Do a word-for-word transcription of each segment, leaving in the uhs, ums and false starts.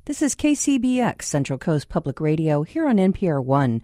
This is K C B X, Central Coast Public Radio, here on N P R One.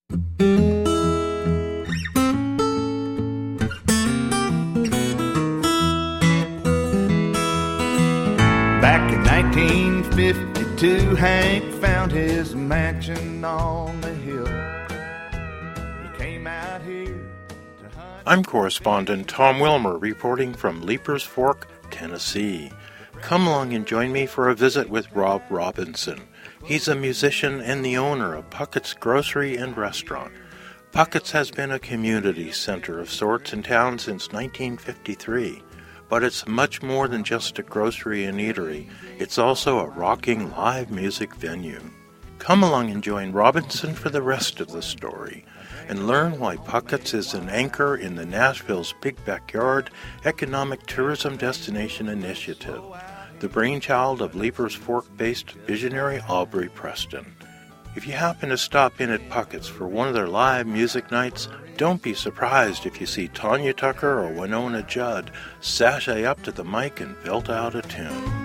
Back in nineteen fifty-two, Hank found his mansion on the hill. He came out here to hunt. I'm correspondent Tom Wilmer reporting from Leapers Fork, Tennessee. Come along and join me for a visit with Rob Robinson. He's a musician and the owner of Puckett's Grocery and Restaurant. Puckett's has been a community center of sorts in town since nineteen fifty-three. But it's much more than just a grocery and eatery. It's also a rocking live music venue. Come along and join Robinson for the rest of the story and learn why Puckett's is an anchor in the Nashville's Big Backyard Economic Tourism Destination Initiative, the brainchild of Leapers Fork-based visionary Aubrey Preston. If you happen to stop in at Puckett's for one of their live music nights, don't be surprised if you see Tanya Tucker or Winona Judd sashay up to the mic and belt out a tune.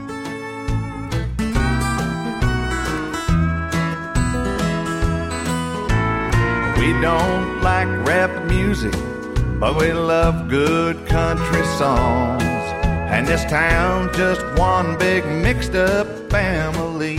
We don't like rap music, but we love good country songs. And this town just one big mixed up family.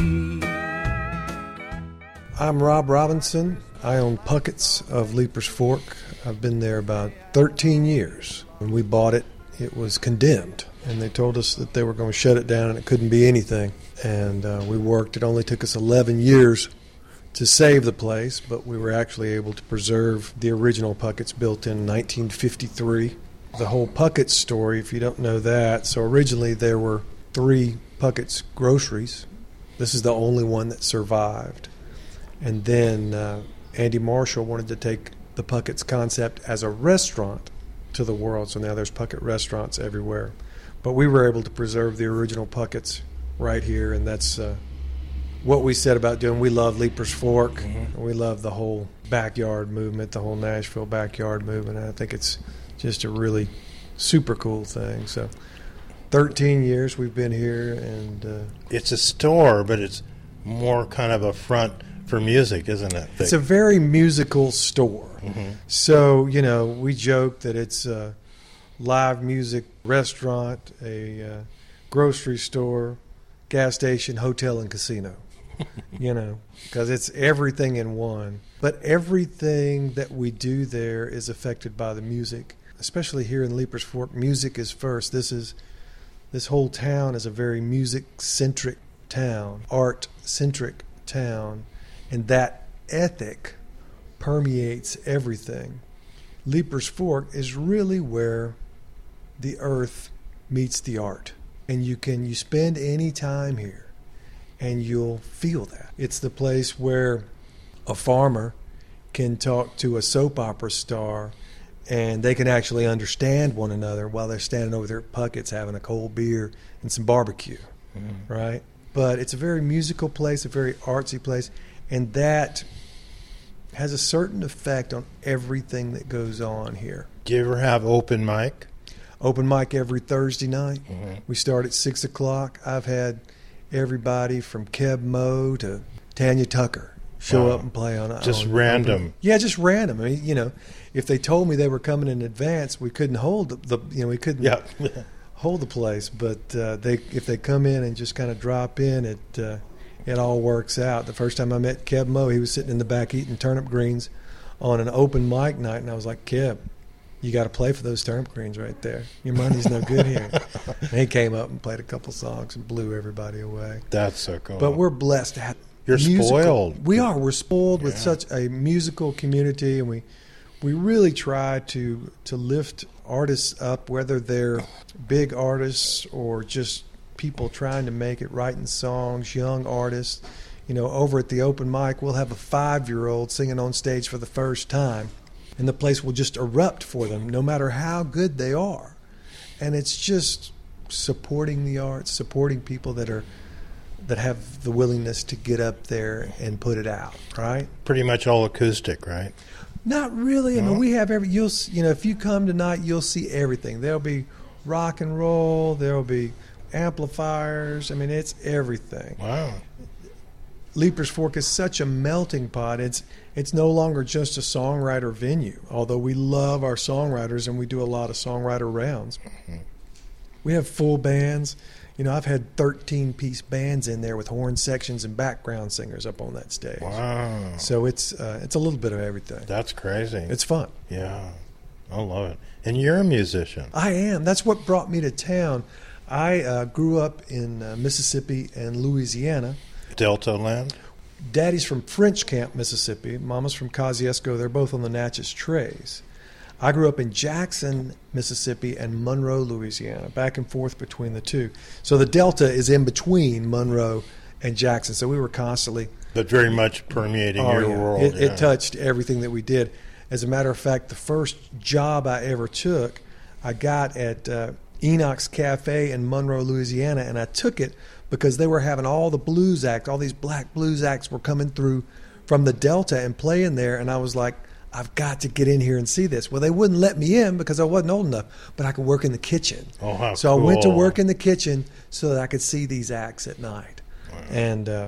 I'm Rob Robinson. I own Puckett's of Leapers Fork. I've been there about thirteen years. When we bought it, it was condemned. And they told us that they were going to shut it down and it couldn't be anything. And uh, we worked. It only took us eleven years to save the place, but we were actually able to preserve the original Puckett's built in nineteen fifty-three. The whole Puckett's story, if you don't know that, so originally there were three Puckett's groceries. This is the only one that survived. And then uh, Andy Marshall wanted to take the Puckett's concept as a restaurant to the world, so now there's Puckett restaurants everywhere. But we were able to preserve the original Puckett's right here, and that's uh, what we said about doing. We love Leapers Fork. Mm-hmm. We love the whole backyard movement, the whole Nashville backyard movement. I think it's just a really super cool thing. So thirteen years we've been here, and uh, it's a store, but it's more kind of a front for music, isn't it? It's a very musical store. Mm-hmm. So, you know, we joke that it's a live music restaurant, a uh, grocery store, gas station, hotel, and casino. You know, because it's everything in one. But everything that we do there is affected by the music, especially here in Leapers Fork. Music is first. This is this whole town is a very music-centric town, art-centric town, and that ethic permeates everything. Leapers Fork is really where the earth meets the art, and you can you spend any time here and you'll feel that. It's the place where a farmer can talk to a soap opera star and they can actually understand one another while they're standing over there at Puckett's having a cold beer and some barbecue, mm. right? But it's a very musical place, a very artsy place, and that has a certain effect on everything that goes on here. Do you ever have open mic? Open mic every Thursday night. Mm-hmm. We start at six o'clock. I've had everybody from Keb Mo to Tanya Tucker show wow. up and play on just on, random. On, yeah, just random. I mean, you know, if they told me they were coming in advance, we couldn't hold the, the you know, we couldn't yeah. hold the place. But uh, they if they come in and just kind of drop in, it uh, it all works out. The first time I met Keb Mo, he was sitting in the back eating turnip greens on an open mic night, and I was like, Keb, you got to play for those turnip greens right there. Your money's no good here. And he came up and played a couple songs and blew everybody away. That's so cool. But we're blessed to have You're musical, spoiled. We are. We're spoiled yeah. with such a musical community, and we we really try to to lift artists up, whether they're big artists or just people trying to make it, writing songs, young artists. You know, over at the open mic, we'll have a five-year-old singing on stage for the first time, and the place will just erupt for them, no matter how good they are. And it's just supporting the arts, supporting people that are that have the willingness to get up there and put it out, right? Pretty much all acoustic, right? Not really. I No? mean, we have every. You'll you know, if you come tonight, you'll see everything. There'll be rock and roll. There'll be amplifiers. I mean, it's everything. Wow. Leapers Fork is such a melting pot. It's it's no longer just a songwriter venue, although we love our songwriters and we do a lot of songwriter rounds. Mm-hmm. We have full bands. You know, I've had thirteen-piece bands in there with horn sections and background singers up on that stage. Wow. So it's uh, it's a little bit of everything. That's crazy. It's fun. Yeah. I love it. And you're a musician. I am. That's what brought me to town. I uh, grew up in uh, Mississippi and Louisiana. Delta land? Daddy's from French Camp, Mississippi. Mama's from Kosciuszko. They're both on the Natchez Trace. I grew up in Jackson, Mississippi, and Monroe, Louisiana, back and forth between the two. So the Delta is in between Monroe and Jackson. So we were constantly... But very much permeating oh, your yeah. world. It, yeah. it touched everything that we did. As a matter of fact, the first job I ever took, I got at uh, Enoch's Cafe in Monroe, Louisiana, and I took it because they were having all the blues acts, all these black blues acts were coming through from the Delta and playing there, and I was like, I've got to get in here and see this. Well, they wouldn't let me in because I wasn't old enough, but I could work in the kitchen. Oh, how so cool. I went to work in the kitchen so that I could see these acts at night. Wow. And uh,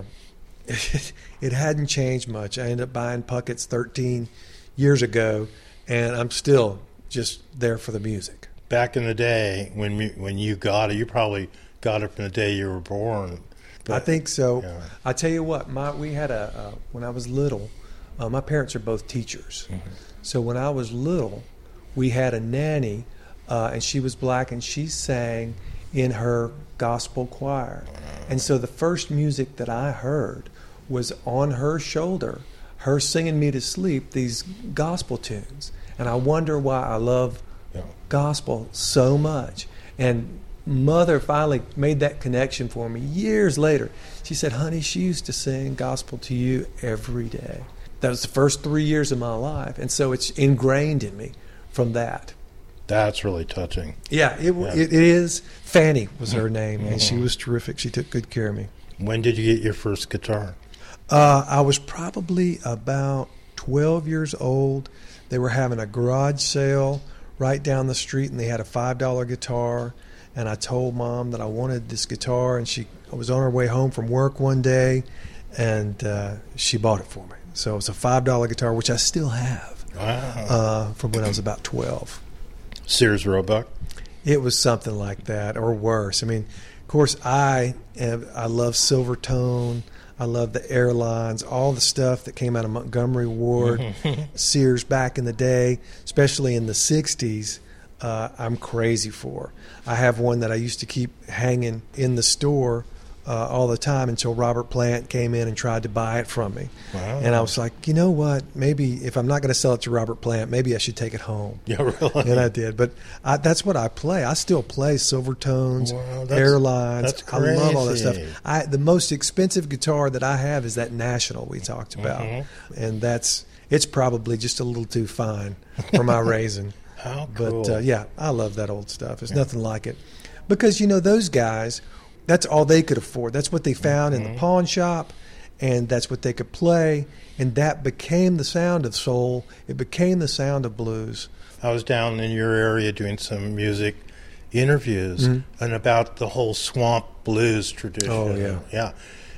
it, it hadn't changed much. I ended up buying Puckett's thirteen years ago, and I'm still just there for the music. Back in the day, when you, when you got it, you probably got it from the day you were born. But, I think so. Yeah. I tell you what, my we had a uh, when I was little, uh, my parents are both teachers. Mm-hmm. So when I was little, we had a nanny, uh, and she was black, and she sang in her gospel choir. Wow. And so the first music that I heard was on her shoulder, her singing me to sleep these gospel tunes. And I wonder why I love yeah. gospel so much. And Mother finally made that connection for me years later. She said, honey, she used to sing gospel to you every day. That was the first three years of my life. And so it's ingrained in me from that. That's really touching. Yeah, it, yeah. it, it is. Fanny was her name, and she was terrific. She took good care of me. When did you get your first guitar? Uh, I was probably about twelve years old. They were having a garage sale right down the street, and they had a five dollar guitar. And I told Mom that I wanted this guitar, and she I was on her way home from work one day, and uh, she bought it for me. So it was a five dollar guitar, which I still have. Wow. Uh, from when I was about twelve. Sears Roebuck? It was something like that, or worse. I mean, of course, I have, I love Silvertone. I love the Airlines, all the stuff that came out of Montgomery Ward, Sears back in the day, especially in the sixties. Uh, I'm crazy for. I have one that I used to keep hanging in the store uh, all the time until Robert Plant came in and tried to buy it from me. Wow. And I was like, you know what? Maybe if I'm not going to sell it to Robert Plant, maybe I should take it home. Yeah, really? And I did. But I, that's what I play. I still play Silvertones, wow, that's, Airlines. That's I love all that crazy. stuff. I, the most expensive guitar that I have is that National we talked about. Mm-hmm. And that's it's probably just a little too fine for my raising. How cool. But, uh, yeah, I love that old stuff. There's yeah. nothing like it. Because, you know, those guys, that's all they could afford. That's what they found mm-hmm. in the pawn shop, and that's what they could play. And that became the sound of soul. It became the sound of blues. I was down in your area doing some music interviews mm-hmm. and about the whole swamp blues tradition. Oh, yeah. Yeah.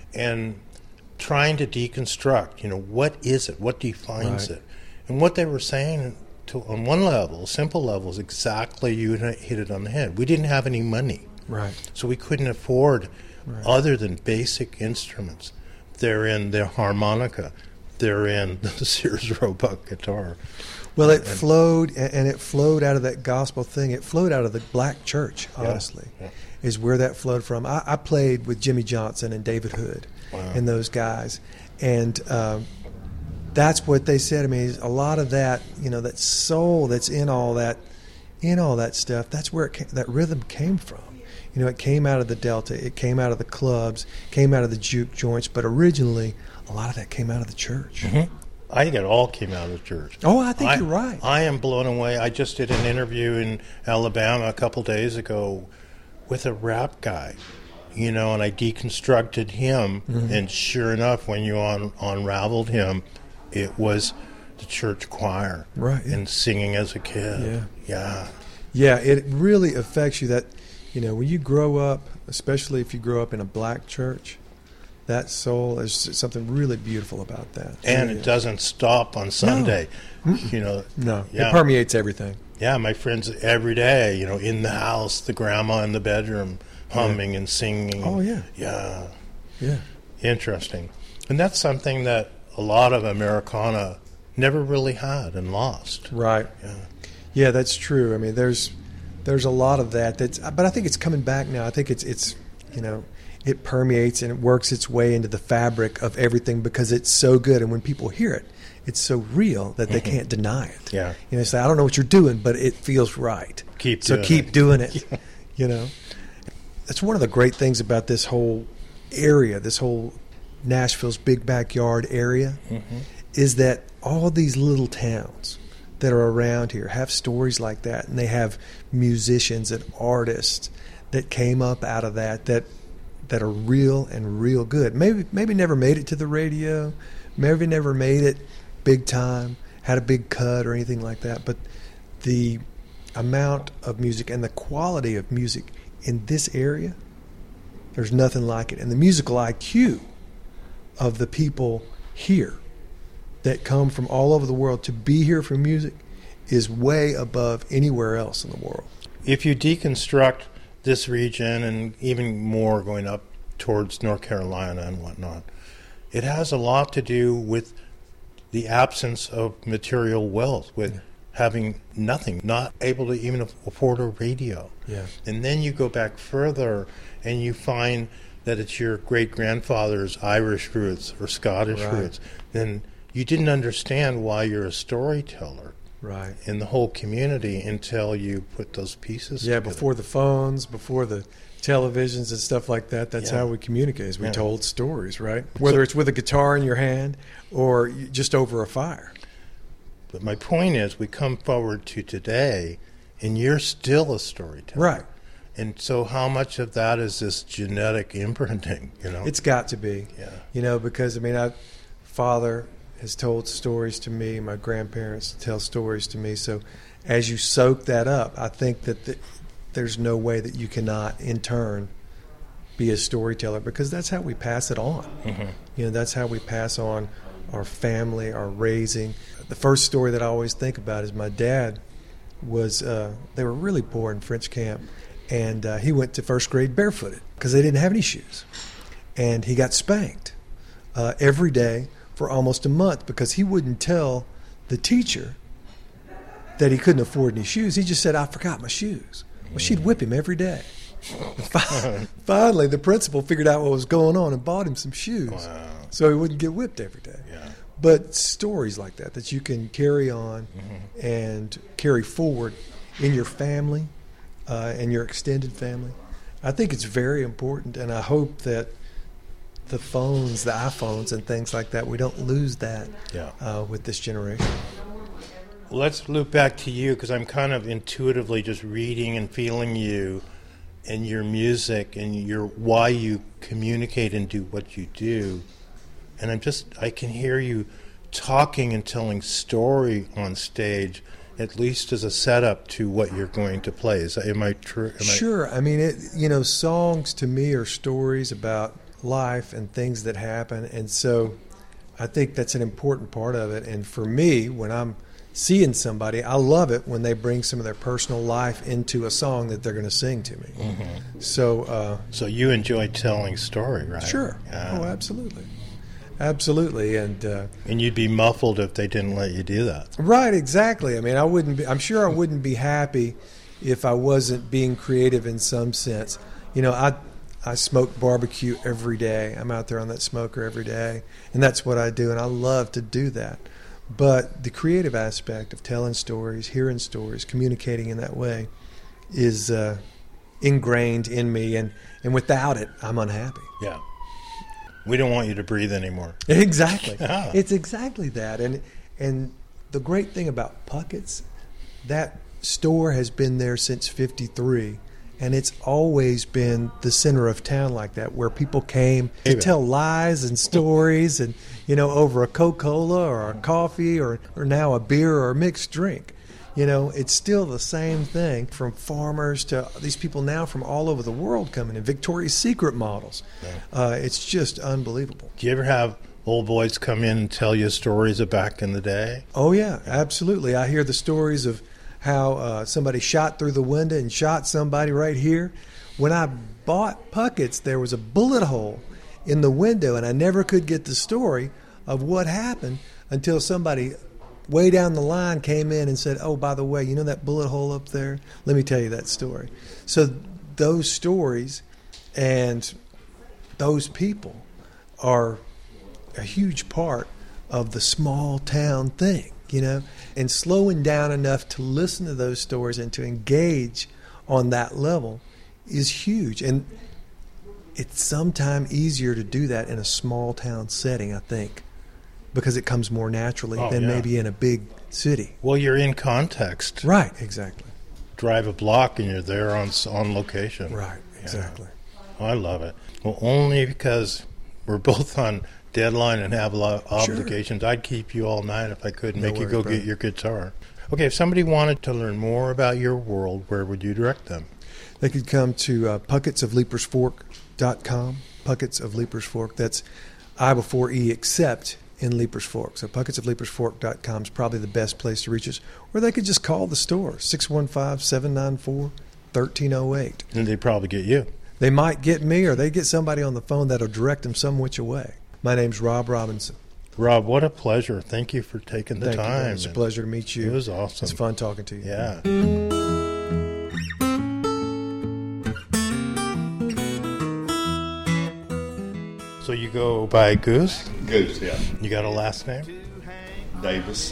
And trying to deconstruct, you know, what is it? What defines right. it? And what they were saying... To, on one level, simple level, is exactly you hit it on the head. We didn't have any money, right? So we couldn't afford right. other than basic instruments. They're in the harmonica, they're in the Sears Roebuck guitar. Well, it and, flowed, and it flowed out of that gospel thing. It flowed out of the black church. Honestly, yeah, yeah. is where that flowed from. I, I played with Jimmy Johnson and David Hood, wow. and those guys, and. Um, That's what they said to me. A lot of that, you know, that soul that's in all that, in all that stuff. That's where it came, that rhythm came from. You know, it came out of the Delta. It came out of the clubs. Came out of the juke joints. But originally, a lot of that came out of the church. Mm-hmm. I think it all came out of the church. Oh, I think I, you're right. I am blown away. I just did an interview in Alabama a couple days ago with a rap guy. You know, and I deconstructed him, mm-hmm. and sure enough, when you un- unraveled him, it was the church choir, right? Yeah. And singing as a kid. Yeah, yeah, yeah. It really affects you. That you know, when you grow up, especially if you grow up in a black church, that soul. There's something really beautiful about that. And really it doesn't stop on Sunday. No. You know, no, yeah. It permeates everything. Yeah, my friends every day, you know, in the house, the grandma in the bedroom humming yeah. and singing. Oh, yeah. Yeah. Yeah. Interesting. And that's something that a lot of Americana never really had and lost. Right. Yeah. Yeah, that's true. I mean, there's there's a lot of that. That's, but I think it's coming back now. I think it's it's you know, it permeates and it works its way into the fabric of everything because it's so good. And when people hear it, it's so real that they mm-hmm. can't deny it. Yeah. You know, say, I don't know what you're doing, but it feels right. Keep so doing keep it. doing it. You know, that's one of the great things about this whole area, this whole Nashville's big backyard area, mm-hmm. is that all these little towns that are around here have stories like that, and they have musicians and artists that came up out of that that that are real and real good. Maybe maybe never made it to the radio, maybe never made it big time, had a big cut or anything like that, but the amount of music and the quality of music in this area, there's nothing like it. And the musical I Q of the people here that come from all over the world to be here for music is way above anywhere else in the world. If you deconstruct this region and even more going up towards North Carolina and whatnot, it has a lot to do with the absence of material wealth, with yeah. having nothing, not able to even afford a radio. Yeah. And then you go back further and you find that it's your great-grandfather's Irish roots or Scottish right. roots. Then you didn't understand why you're a storyteller right. in the whole community until you put those pieces yeah, together. Before the phones, before the televisions and stuff like that, that's yeah. how we communicate, is we yeah. told stories, right? Whether so, it's with a guitar in your hand or just over a fire. But my point is, we come forward to today, and you're still a storyteller. Right. And so how much of that is this genetic imprinting, you know? It's got to be. Yeah. You know, because, I mean, I, father has told stories to me, my grandparents tell stories to me, so as you soak that up, I think that the, there's no way that you cannot, in turn, be a storyteller, because that's how we pass it on. Mm-hmm. You know, that's how we pass on our family, our raising. The first story that I always think about is my dad was, uh, they were really poor in French camp, and uh, he went to first grade barefooted because they didn't have any shoes. And he got spanked uh, every day for almost a month because he wouldn't tell the teacher that he couldn't afford any shoes. He just said, I forgot my shoes. Well, she'd whip him every day. Finally, the principal figured out what was going on and bought him some shoes. Wow. So he wouldn't get whipped every day. Yeah. But stories like that, that you can carry on mm-hmm. and carry forward in your family uh, and your extended family, I think it's very important. And I hope that the phones, the iPhones and things like that, we don't lose that yeah. uh, with this generation. Let's loop back to you, because I'm kind of intuitively just reading and feeling you and your music and your why you communicate and do what you do. And I'm just, I can hear you talking and telling story on stage, at least as a setup to what you're going to play. Is that, am I true? Am sure. I, I mean, it, you know, songs to me are stories about life and things that happen. And so I think that's an important part of it. And for me, when I'm seeing somebody, I love it when they bring some of their personal life into a song that they're going to sing to me. Mm-hmm. So, uh, so you enjoy telling story, right? Sure. Yeah. Oh, absolutely. Absolutely, and uh, and you'd be muffled if they didn't let you do that. Right, exactly. I mean, I wouldn't be. I'm sure I wouldn't be happy if I wasn't being creative in some sense. You know, I I smoke barbecue every day. I'm out there on that smoker every day, and that's what I do, and I love to do that. But the creative aspect of telling stories, hearing stories, communicating in that way, is uh, ingrained in me, and, and without it, I'm unhappy. Yeah. We don't want you to breathe anymore. Exactly. Yeah. It's exactly that. And and the great thing about Puckett's, that store has been there since fifty-three, and it's always been the center of town like that, where people came to Amen. Tell lies and stories, and, you know, over a Coca-Cola or a coffee or, or now a beer or a mixed drink. You know, it's still the same thing, from farmers to these people now from all over the world coming in, Victoria's Secret models. Yeah. Uh, it's just unbelievable. Do you ever have old boys come in and tell you stories of back in the day? Oh, yeah, absolutely. I hear the stories of how uh, somebody shot through the window and shot somebody right here. When I bought Puckett's, there was a bullet hole in the window, and I never could get the story of what happened until somebody way down the line came in and said, oh, by the way, you know that bullet hole up there? Let me tell you that story. So those stories and those people are a huge part of the small town thing, you know, and slowing down enough to listen to those stories and to engage on that level is huge. And it's sometimes easier to do that in a small town setting, I think, because it comes more naturally oh, than yeah. maybe in a big city. Well, you're in context. Right, exactly. Drive a block and you're there on on location. Right, exactly. Yeah. I love it. Well, only because we're both on deadline and have a lot of Sure. obligations. I'd keep you all night if I could and No make you worries, go brother. get your guitar. Okay, if somebody wanted to learn more about your world, where would you direct them? They could come to uh, puckets of leapers fork dot com, Puckets of Leapers Fork. That's I before E, except in Leapers Fork. So puckets of leapers fork dot com is probably the best place to reach us. Or they could just call the store, six one five, seven nine four, one three zero eight. And they'd probably get you. They might get me, or they get somebody on the phone that'll direct them some which way. My name's Rob Robinson. Rob, what a pleasure. Thank you for taking the Thank time. you. It's a pleasure to meet you. It was awesome. It's fun talking to you. Yeah. So you go by Goose? Goose, yeah. You got a last name? Davis.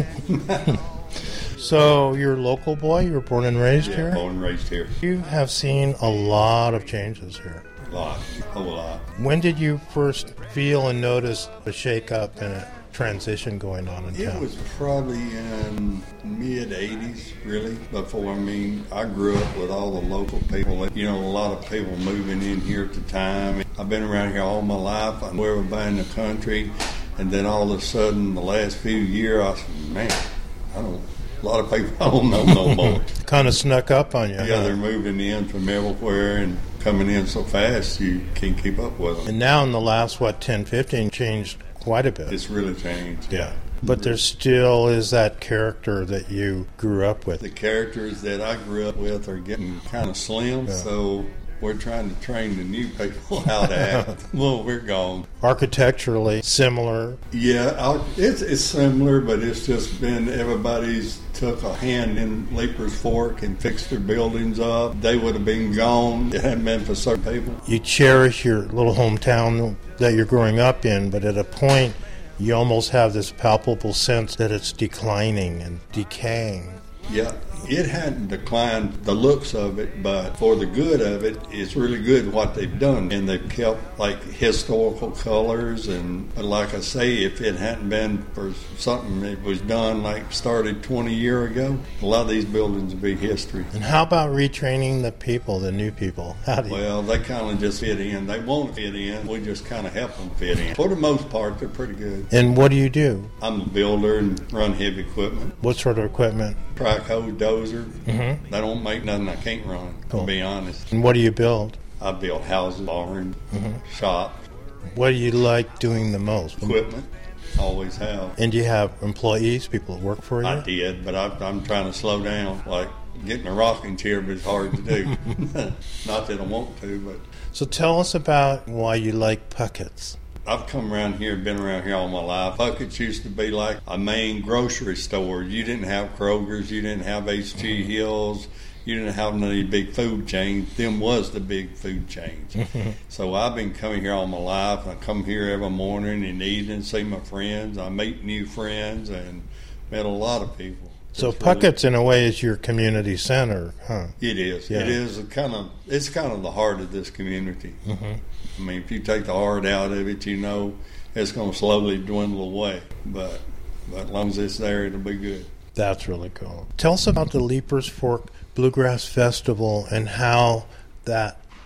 So you're a local boy? You were born and raised Yeah, here? born and raised here. You have seen a lot of changes here. A lot, a whole lot. When did you first feel and notice a shake-up and a transition going on in It town? was probably in mid eighties, really, before, I mean, I grew up with all the local people. You know, a lot of people moving in here at the time. I've been around here all my life. I knew everybody in the country. And then all of a sudden, the last few years, I said, man, I don't, a lot of people I don't know no more. Kind of snuck up on you. Yeah, huh? they're moving in from everywhere and coming in so fast you can't keep up with them. And now in the last, what, ten, fifteen, changed quite a bit. It's really changed. Yeah. But there still is that character that you grew up with. The characters that I grew up with are getting kind of slim, Yeah. so we're trying to train the new people how to act. Well, we're gone. Architecturally similar. Yeah, I'll, it's it's similar, but it's just been everybody's took a hand in Leapers Fork and fixed their buildings up. They would have been gone if it hadn't been for certain people. You cherish your little hometown that you're growing up in, but at a point you almost have this palpable sense that it's declining and decaying. Yeah, it hadn't declined the looks of it, but for the good of it, it's really good what they've done. And they've kept, like, historical colors. And like I say, if it hadn't been for something that was done, like, started twenty years ago, a lot of these buildings would be history. And how about retraining the people, the new people? How do you... Well, they kind of just fit in. They won't fit in. We just kind of help them fit in. For the most part, they're pretty good. And what do you do? I'm a builder and run heavy equipment. What sort of equipment? Trico, dozer. Mm-hmm. They don't make nothing I can't run, Cool. to be honest. And what do you build? I built houses, barns, shops, What do you like doing the most? equipment. Always have. And do you have employees, people that work for you? I did, but I, I'm trying to slow down. Like getting a rocking chair is hard to do. Not that I want to, but So tell us about why you like Puckett's. I've come around here, been around here all my life. Puckett's used to be like a main grocery store. You didn't have Kroger's, you didn't have H G Hills, you didn't have none of these big food chains. Them was the big food chains. So I've been coming here all my life. I come here every morning and eat and see my friends. I meet new friends and met a lot of people. So It's really- Puckett's, in a way, is your community center, huh? It is. Yeah. It is a kind of. It's kind of the heart of this community. Mm-hmm. I mean, if you take the heart out of it, you know it's going to slowly dwindle away. But, but as long as it's there, it'll be good. That's really cool. Tell us about the Leapers Fork Bluegrass Festival and how that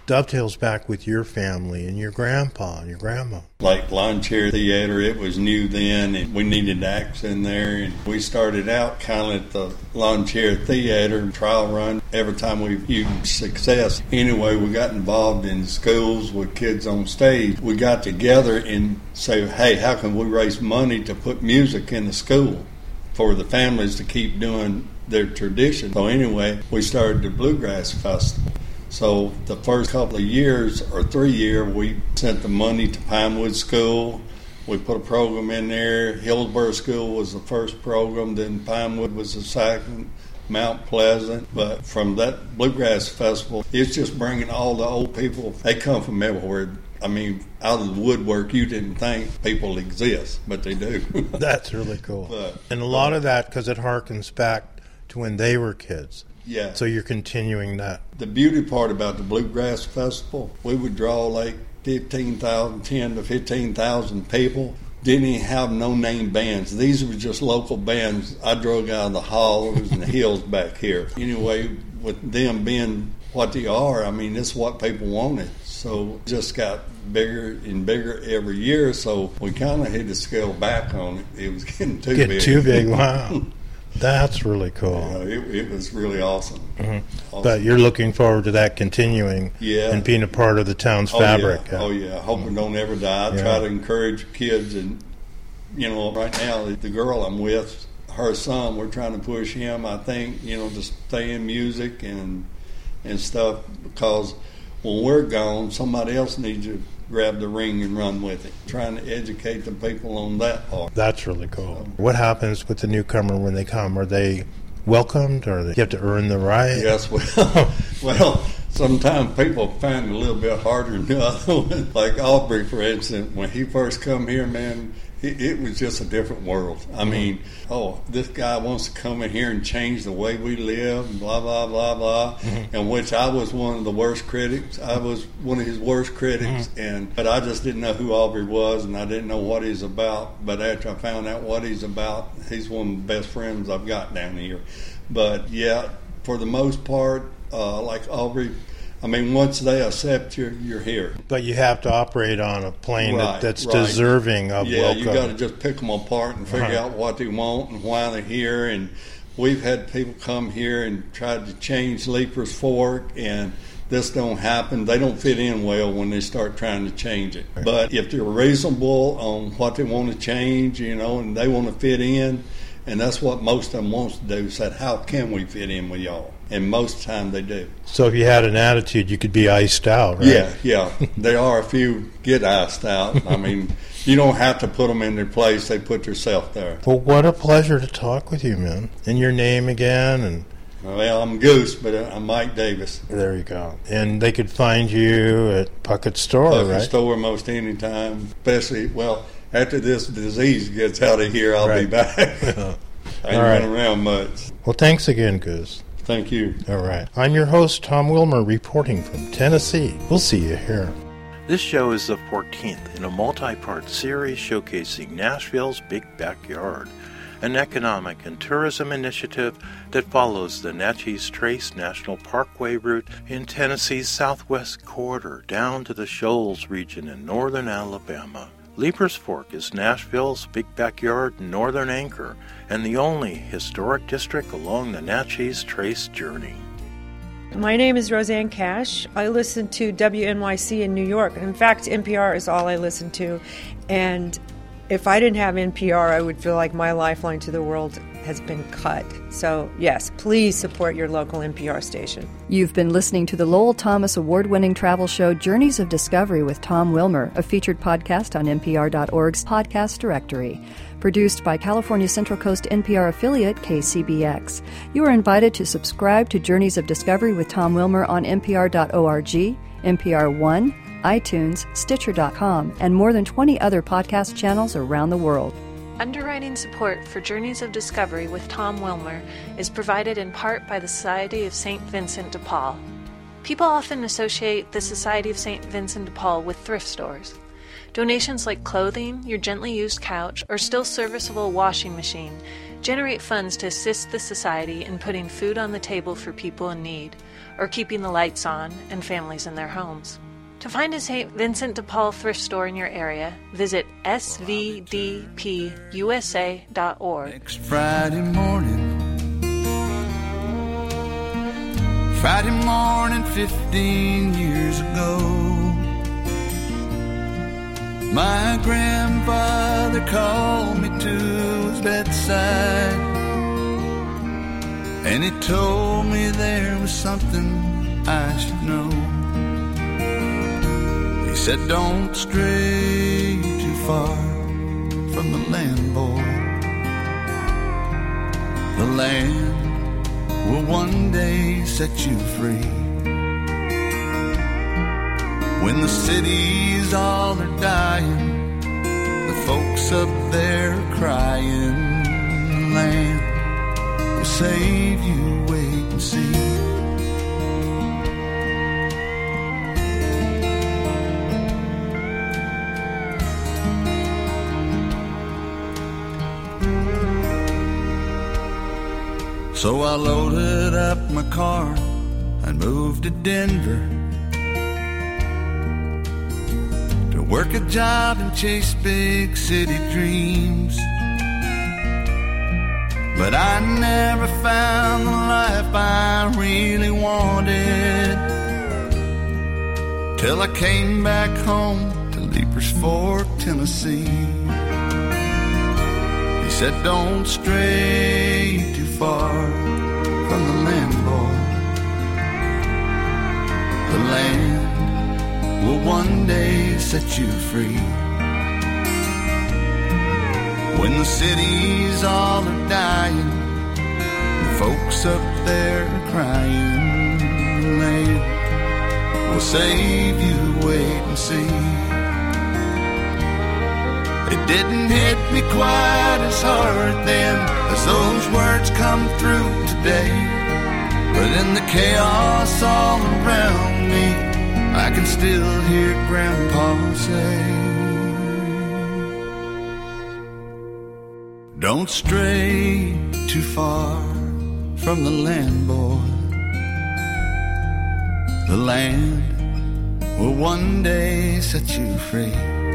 dovetails back with your family and your grandpa and your grandma. Like Lawn Chair Theater, it was new then, and we needed acts in there. And we started out kind of at the Lawn Chair Theater trial run. Every time we viewed success, anyway, we got involved in schools with kids on stage. We got together and say, hey, how can we raise money to put music in the school for the families to keep doing their tradition? So anyway, we started the Bluegrass Festival. So the first couple of years, or three years, we sent the money to Pinewood School. We put a program in there. Hillsborough School was the first program, then Pinewood was the second, Mount Pleasant. But from that Bluegrass Festival, it's just bringing all the old people. They come from everywhere. I mean, out of the woodwork, you didn't think people exist, but they do. That's really cool. But, and a lot of that, because it harkens back to when they were kids. Yeah. So you're continuing that. The beauty part about the Bluegrass Festival, we would draw like fifteen thousand, ten to fifteen thousand people. Didn't even have no-name bands. These were just local bands I drug out of the hollers and the hills back here. Anyway, with them being what they are, I mean, this is what people wanted. So it just got bigger and bigger every year, so we kind of had to scale back on it. It was getting too Get big. too big, wow. That's really cool. Yeah, it, it was really awesome. Mm-hmm. awesome. But you're looking forward to that continuing yeah. and being a part of the town's oh, fabric. Yeah. Oh, yeah. I hope mm-hmm. it don't ever die. I yeah. try to encourage kids. And, you know, right now, the girl I'm with, her son, we're trying to push him, I think, you know, to stay in music and and stuff, because when we're gone, somebody else needs to grab the ring and run with it, trying to educate the people on that part. That's really cool. So, what happens with the newcomer when they come? Are they welcomed, or do you have to earn the right? Yes, well, well sometimes people find it a little bit harder than the other ones. Like Aubrey, for instance, when he first come here, man, it, it was just a different world. I mean, oh, this guy wants to come in here and change the way we live, blah, blah, blah, blah, mm-hmm. in which I was one of the worst critics. I was one of his worst critics, mm-hmm. and but I just didn't know who Aubrey was, and I didn't know what he's about. But after I found out what he's about, he's one of the best friends I've got down here. But, yeah, for the most part, uh, like Aubrey, I mean, once they accept you, you're here. But you have to operate on a plane right, that, that's right. deserving of yeah, welcome. Yeah, you got to just pick them apart and figure uh-huh. out what they want and why they're here. And we've had people come here and tried to change Leapers Fork, and this don't happen. They don't fit in well when they start trying to change it. Right. But if they're reasonable on what they want to change, you know, and they want to fit in, and that's what most of them wants to do, said, how can we fit in with y'all? And most of the time they do. So if you had an attitude, you could be iced out, right? Yeah, yeah. There are a few get iced out. I mean, you don't have to put them in their place. They put themselves there. Well, what a pleasure to talk with you, man. And your name again? And Well, I'm Goose, but I'm Mike Davis. There you go. And they could find you at Puckett Store, Puckett right? Store most any time, especially, well, after this disease gets out of here, I'll right. be back. I ain't All right. been around much. Well, thanks again, Goose. Thank you. All right. I'm your host, Tom Wilmer, reporting from Tennessee. We'll see you here. This show is the fourteenth in a multi-part series showcasing Nashville's Big Backyard, an economic and tourism initiative that follows the Natchez Trace National Parkway route in Tennessee's southwest corridor down to the Shoals region in northern Alabama. Leapers Fork is Nashville's Big Backyard northern anchor and the only historic district along the Natchez Trace journey. My name is Roseanne Cash. I listen to W N Y C in New York. In fact, N P R is all I listen to. And if I didn't have N P R, I would feel like my lifeline to the world has been cut. So, yes, please support your local N P R station. You've been listening to the Lowell Thomas award-winning travel show Journeys of Discovery with Tom Wilmer, a featured podcast on N P R dot org's podcast directory. Produced by California Central Coast N P R affiliate K C B X. You are invited to subscribe to Journeys of Discovery with Tom Wilmer on N P R dot org, N P R One, iTunes, Stitcher dot com, and more than twenty other podcast channels around the world. Underwriting support for Journeys of Discovery with Tom Wilmer is provided in part by the Society of Saint Vincent de Paul. People often associate the Society of Saint Vincent de Paul with thrift stores. Donations like clothing, your gently used couch, or still serviceable washing machine Generate funds to assist the Society in putting food on the table for people in need, or keeping the lights on and families in their homes. To find a Saint Vincent de Paul thrift store in your area, visit s v d p u s a dot org. Next Friday morning, Friday morning fifteen years ago, my grandfather called me to his bedside, and he told me there was something I should know. He said, don't stray too far from the land, boy. The land will one day set you free. When the cities all are dying, the folks up there are crying. The land will save you, wait and see. So I loaded up my car and moved to Denver to work a job and chase big city dreams. But I never found the life I really wanted till I came back home to Leapers Fork, Tennessee. He said, don't stray too far from the land, boy. The land will one day set you free. When the cities all are dying, the folks up there are crying. The land will save you, wait and see. It didn't hit me quite as hard then as those words come through today. But in the chaos all around me, I can still hear Grandpa say, don't stray too far from the land, boy. The land will one day set you free.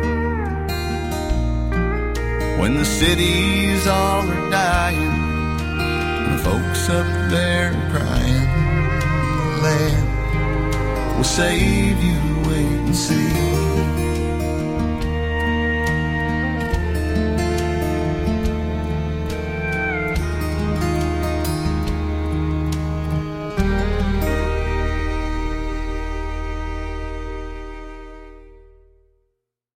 When the cities all are dying, and the folks up there are crying, the land will save you, wait and see.